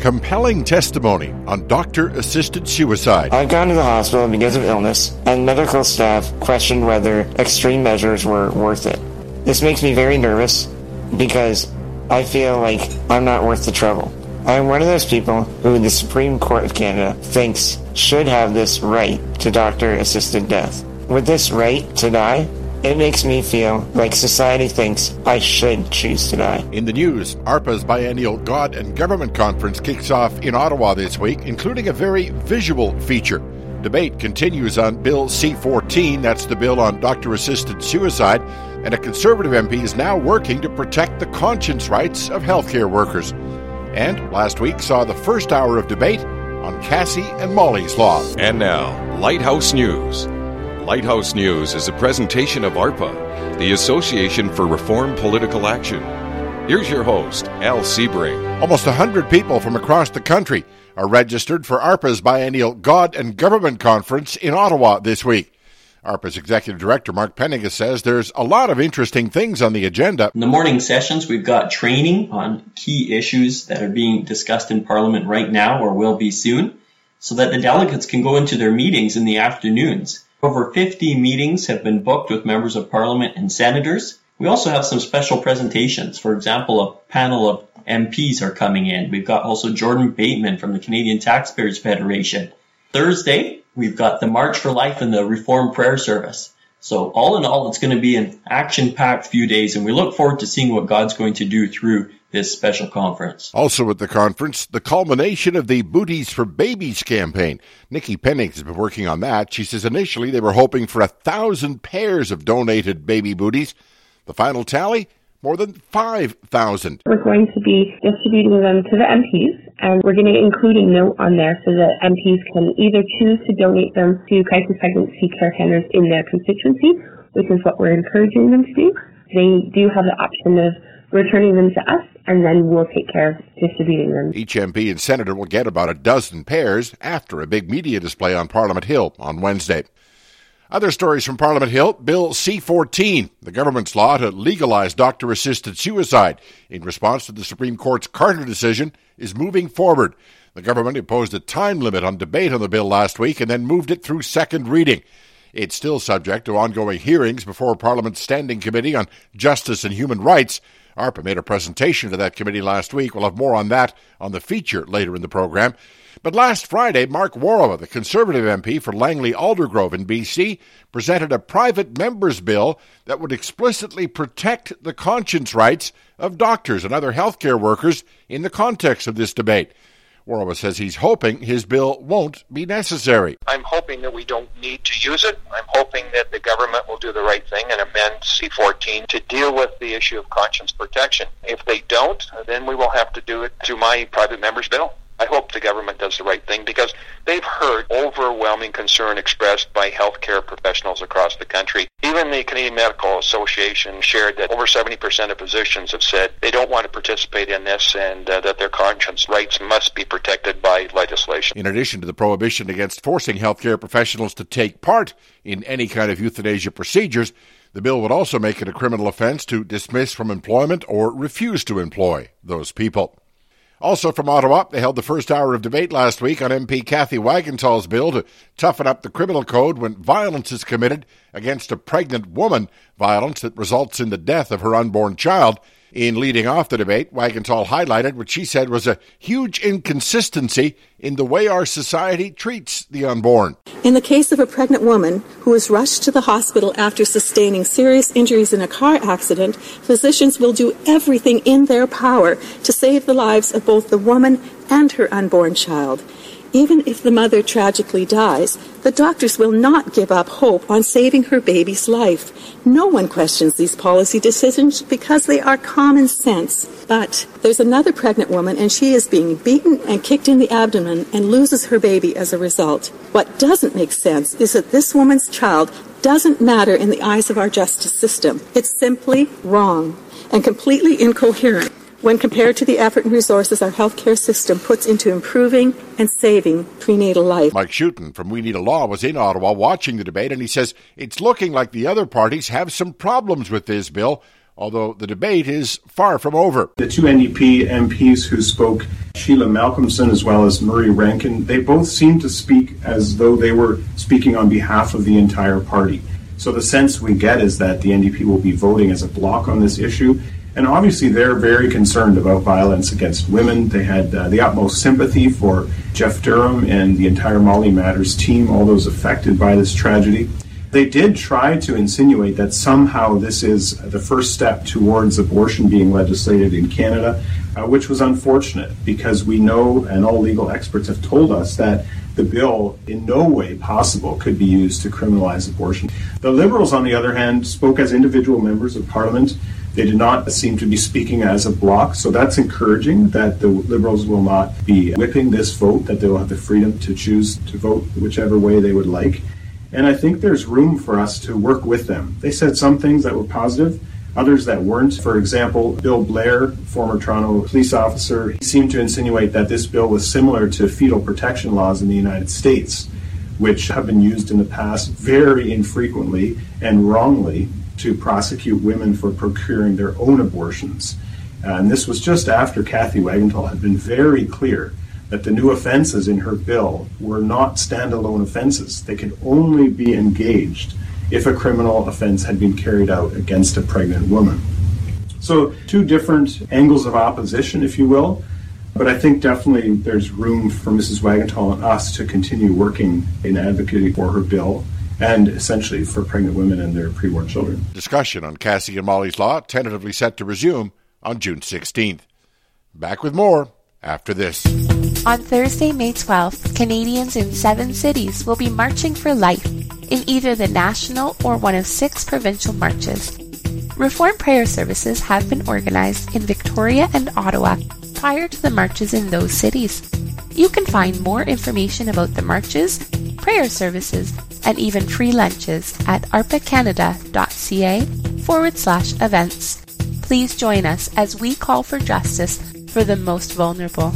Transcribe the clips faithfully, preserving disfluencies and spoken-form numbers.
Compelling testimony on doctor-assisted suicide. I've gone to the hospital because of illness, and medical staff questioned whether extreme measures were worth it. This makes me very nervous because I feel like I'm not worth the trouble. I'm one of those people who the Supreme Court of Canada thinks should have this right to doctor-assisted death. With this right to die, it makes me feel like society thinks I should choose to die. In the news, ARPA's biennial God and Government Conference kicks off in Ottawa this week, including a very visual feature. Debate continues on Bill C fourteen, that's the bill on doctor-assisted suicide, and a Conservative M P is now working to protect the conscience rights of healthcare workers. And last week saw the first hour of debate on Cassie and Molly's Law. And now, Lighthouse News. Lighthouse News is a presentation of ARPA, the Association for Reform Political Action. Here's your host, Al Sebring. Almost one hundred people from across the country are registered for ARPA's biennial God and Government Conference in Ottawa this week. ARPA's Executive Director, Mark Penningas, says there's a lot of interesting things on the agenda. In the morning sessions, we've got training on key issues that are being discussed in Parliament right now or will be soon, so that the delegates can go into their meetings in the afternoons. Over fifty meetings have been booked with members of Parliament and senators. We also have some special presentations. For example, a panel of M Ps are coming in. We've got also Jordan Bateman from the Canadian Taxpayers Federation. Thursday, we've got the March for Life and the Reform Prayer Service. So all in all, it's going to be an action-packed few days, and we look forward to seeing what God's going to do through this special conference. Also at the conference, the culmination of the Booties for Babies campaign. Nikki Penningas has been working on that. She says initially they were hoping for a thousand pairs of donated baby booties. The final tally, more than five thousand. We're going to be distributing them to the M Ps, and we're going to include a note on there so that M Ps can either choose to donate them to crisis pregnancy care centers in their constituency, which is what we're encouraging them to do. They do have the option of returning them to us, and then we'll take care of distributing them. Each M P and senator will get about a dozen pairs after a big media display on Parliament Hill on Wednesday. Other stories from Parliament Hill, Bill C fourteen, the government's law to legalize doctor-assisted suicide in response to the Supreme Court's Carter decision, is moving forward. The government imposed a time limit on debate on the bill last week and then moved it through second reading. It's still subject to ongoing hearings before Parliament's Standing Committee on Justice and Human Rights. ARPA made a presentation to that committee last week. We'll have more on that on the feature later in the program. But last Friday, Mark Warrowa, the Conservative M P for Langley-Aldergrove in B C, presented a private member's bill that would explicitly protect the conscience rights of doctors and other healthcare workers in the context of this debate. Warrowa says he's hoping his bill won't be necessary. I'm hoping that we don't need to use it. I'm hoping that the government will do the right thing and amend C fourteen to deal with the issue of conscience protection. If they don't, then we will have to do it through my private member's bill. I hope the government does the right thing because they've heard overwhelming concern expressed by healthcare professionals across the country. Even the Canadian Medical Association shared that over seventy percent of physicians have said they don't want to participate in this and uh, that their conscience rights must be protected by legislation. In addition to the prohibition against forcing healthcare professionals to take part in any kind of euthanasia procedures, the bill would also make it a criminal offense to dismiss from employment or refuse to employ those people. Also from Ottawa, they held the first hour of debate last week on M P Kathy Wagenthal's bill to toughen up the criminal code when violence is committed against a pregnant woman, violence that results in the death of her unborn child. In leading off the debate, Wagenthal highlighted what she said was a huge inconsistency in the way our society treats the unborn. In the case of a pregnant woman who was rushed to the hospital after sustaining serious injuries in a car accident, physicians will do everything in their power to save the lives of both the woman and her unborn child. Even if the mother tragically dies, the doctors will not give up hope on saving her baby's life. No one questions these policy decisions because they are common sense. But there's another pregnant woman, and she is being beaten and kicked in the abdomen and loses her baby as a result. What doesn't make sense is that this woman's child doesn't matter in the eyes of our justice system. It's simply wrong and completely incoherent when compared to the effort and resources our healthcare system puts into improving and saving prenatal life. Mike Schutten from We Need a Law was in Ottawa watching the debate, and he says it's looking like the other parties have some problems with this bill, although the debate is far from over. The two N D P M Ps who spoke, Sheila Malcolmson as well as Murray Rankin, they both seemed to speak as though they were speaking on behalf of the entire party. So the sense we get is that the N D P will be voting as a bloc on this issue. And obviously they're very concerned about violence against women. They had uh, the utmost sympathy for Jeff Durham and the entire Molly Matters team, all those affected by this tragedy. They did try to insinuate that somehow this is the first step towards abortion being legislated in Canada, uh, which was unfortunate because we know, and all legal experts have told us, that the bill in no way possible could be used to criminalize abortion. The Liberals, on the other hand, spoke as individual members of Parliament. They did not seem to be speaking as a bloc, so that's encouraging that the Liberals will not be whipping this vote, that they will have the freedom to choose to vote whichever way they would like. And I think there's room for us to work with them. They said some things that were positive, others that weren't. For example, Bill Blair, former Toronto police officer, he seemed to insinuate that this bill was similar to fetal protection laws in the United States, which have been used in the past very infrequently and wrongly to prosecute women for procuring their own abortions. Uh, and this was just after Kathy Wagenthal had been very clear that the new offenses in her bill were not standalone offenses. They could only be engaged if a criminal offense had been carried out against a pregnant woman. So two different angles of opposition, if you will, but I think definitely there's room for Missus Wagenthal and us to continue working in advocating for her bill and essentially for pregnant women and their preborn children. Discussion on Cassie and Molly's Law tentatively set to resume on June sixteenth. Back with more after this. On Thursday, May twelfth, Canadians in seven cities will be marching for life in either the national or one of six provincial marches. Reform prayer services have been organized in Victoria and Ottawa prior to the marches in those cities. You can find more information about the marches, prayer services, and even free lunches at arpacanada.ca forward slash events. Please join us as we call for justice for the most vulnerable.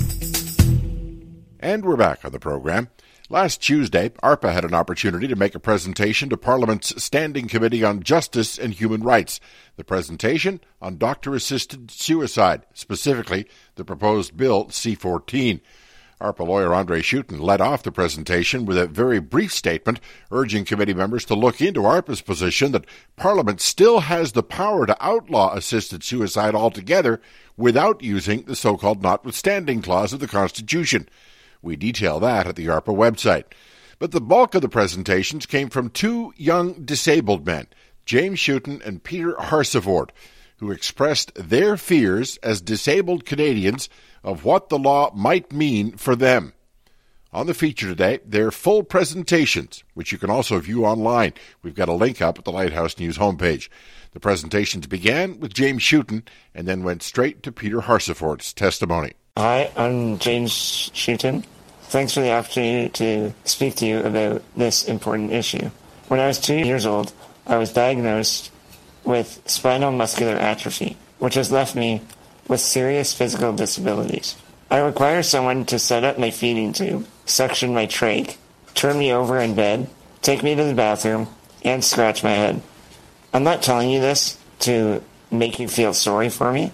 And we're back on the program. Last Tuesday, ARPA had an opportunity to make a presentation to Parliament's Standing Committee on Justice and Human Rights. The presentation on doctor-assisted suicide, specifically the proposed Bill C fourteen. ARPA lawyer Andre Schutten led off the presentation with a very brief statement urging committee members to look into ARPA's position that Parliament still has the power to outlaw assisted suicide altogether without using the so-called notwithstanding clause of the Constitution. We detail that at the ARPA website. But the bulk of the presentations came from two young disabled men, James Schutten and Peter Harsevord, who expressed their fears as disabled Canadians of what the law might mean for them. On the feature today, their full presentations, which you can also view online. We've got a link up at the Lighthouse News homepage. The presentations began with James Schutten and then went straight to Peter Harsevord's testimony. Hi, I'm James Schutten. Thanks for the opportunity to speak to you about this important issue. When I was two years old, I was diagnosed with spinal muscular atrophy, which has left me with serious physical disabilities. I require someone to set up my feeding tube, suction my trach, turn me over in bed, take me to the bathroom, and scratch my head. I'm not telling you this to make you feel sorry for me.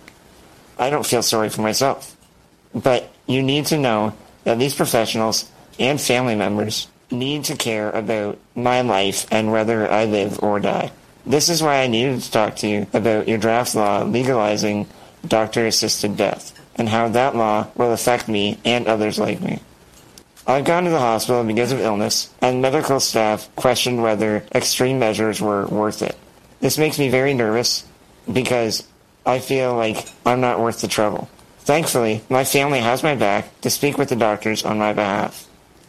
I don't feel sorry for myself. But you need to know that these professionals and family members need to care about my life and whether I live or die. This is why I needed to talk to you about your draft law legalizing doctor-assisted death and how that law will affect me and others like me. I've gone to the hospital because of illness, and medical staff questioned whether extreme measures were worth it. This makes me very nervous because I feel like I'm not worth the trouble. Thankfully, my family has my back to speak with the doctors on my behalf.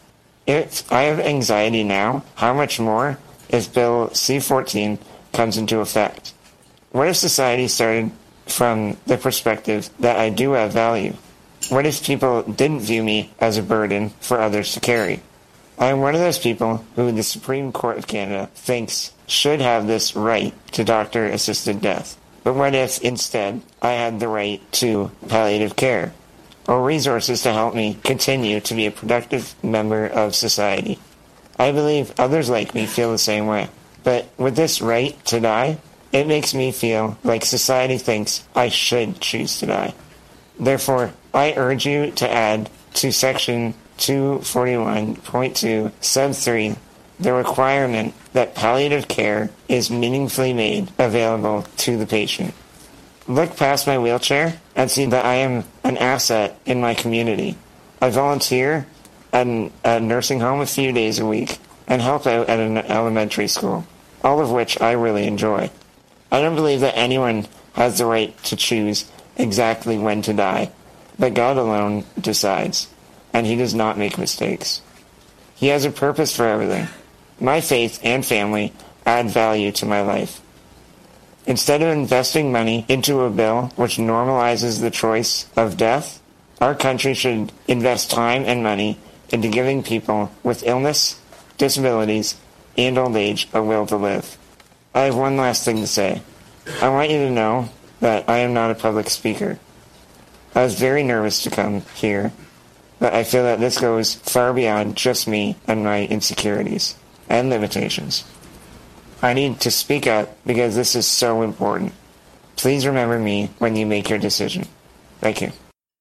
If I have anxiety now, how much more if Bill C fourteen comes into effect? What if society started from the perspective that I do have value? What if people didn't view me as a burden for others to carry? I am one of those people who the Supreme Court of Canada thinks should have this right to doctor-assisted death. But what if, instead, I had the right to palliative care, or resources to help me continue to be a productive member of society? I believe others like me feel the same way. But with this right to die, It makes me feel like society thinks I should choose to die. Therefore, I urge you to add to Section two forty-one point two, Sub three, the requirement that palliative care is meaningfully made available to the patient. Look past my wheelchair and see that I am an asset in my community. I volunteer at a nursing home a few days a week and help out at an elementary school, all of which I really enjoy. I don't believe that anyone has the right to choose exactly when to die, but God alone decides, and he does not make mistakes. He has a purpose for everything. My faith and family add value to my life. Instead of investing money into a bill which normalizes the choice of death, our country should invest time and money into giving people with illness, disabilities, and old age a will to live. I have one last thing to say. I want you to know that I am not a public speaker. I was very nervous to come here, but I feel that this goes far beyond just me and my insecurities and limitations. I need to speak up because this is so important. Please remember me when you make your decision. Thank you.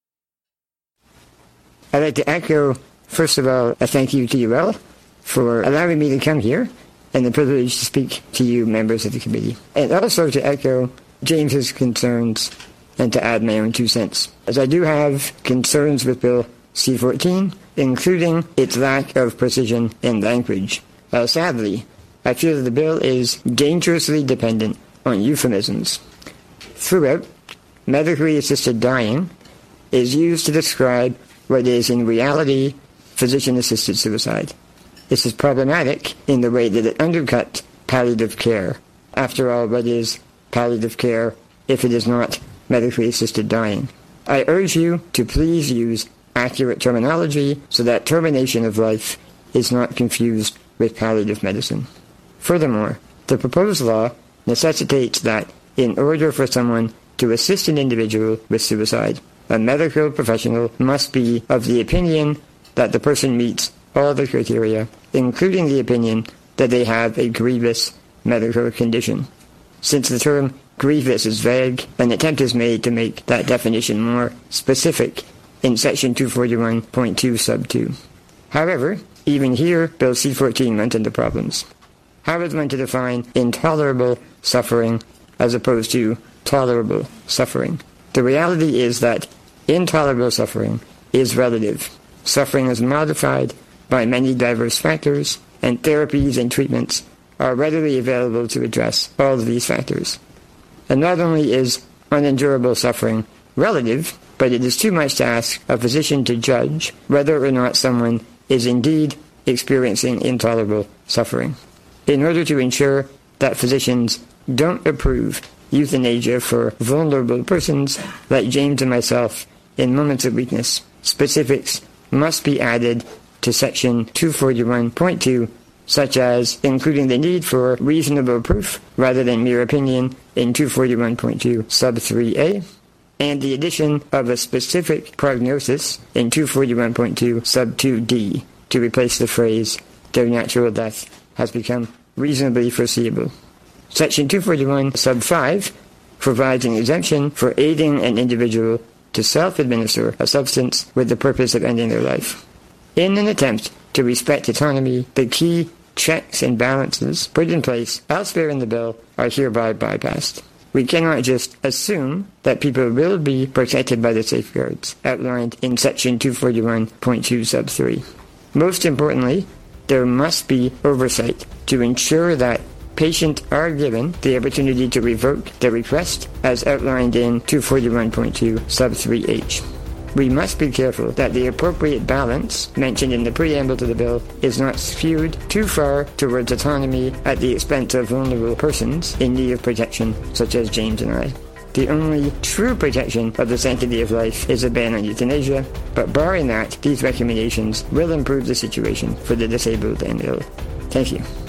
I'd like to echo, first of all, a thank you to you all for allowing me to come here and the privilege to speak to you, members of the committee. And also to echo James's concerns and to add my own two cents. As I do have concerns with Bill C fourteen, including its lack of precision in language. Uh, sadly, I feel that the bill is dangerously dependent on euphemisms. Throughout, medically assisted dying is used to describe what is in reality physician-assisted suicide. This is problematic in the way that it undercuts palliative care. After all, what is palliative care if it is not medically assisted dying? I urge you to please use accurate terminology so that termination of life is not confused with palliative medicine. Furthermore, the proposed law necessitates that in order for someone to assist an individual with suicide, a medical professional must be of the opinion that the person meets all the criteria, including the opinion that they have a grievous medical condition. Since the term grievous is vague, an attempt is made to make that definition more specific in Section two forty-one point two sub two. However, even here, Bill C fourteen runs into problems. How is one to define intolerable suffering as opposed to tolerable suffering? The reality is that intolerable suffering is relative. Suffering is modified by many diverse factors, and therapies and treatments are readily available to address all of these factors. And not only is unendurable suffering relative, but it is too much to ask a physician to judge whether or not someone is indeed experiencing intolerable suffering. In order to ensure that physicians don't approve euthanasia for vulnerable persons like James and myself in moments of weakness, specifics must be added to Section two forty-one point two, such as including the need for reasonable proof rather than mere opinion in two forty-one point two sub three A, and the addition of a specific prognosis in two forty-one point two sub two D to replace the phrase, their natural death has become reasonably foreseeable. Section two forty-one sub five provides an exemption for aiding an individual to self-administer a substance with the purpose of ending their life. In an attempt to respect autonomy, the key checks and balances put in place elsewhere in the bill are hereby bypassed. We cannot just assume that people will be protected by the safeguards outlined in Section two forty-one point two sub three. Most importantly, there must be oversight to ensure that patients are given the opportunity to revoke their request as outlined in two forty-one point two sub three H. We must be careful that the appropriate balance mentioned in the preamble to the bill is not skewed too far towards autonomy at the expense of vulnerable persons in need of protection, such as James and I. The only true protection of the sanctity of life is a ban on euthanasia, but barring that, these recommendations will improve the situation for the disabled and ill. Thank you.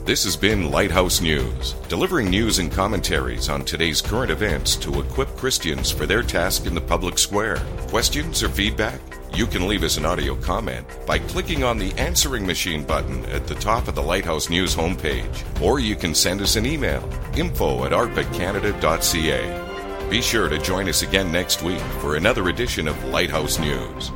This has been Lighthouse News, delivering news and commentaries on today's current events to equip Christians for their task in the public square. Questions or feedback? You can leave us an audio comment by clicking on the answering machine button at the top of the Lighthouse News homepage, or you can send us an email, info at a r p a canada dot c a. Be sure to join us again next week for another edition of Lighthouse News.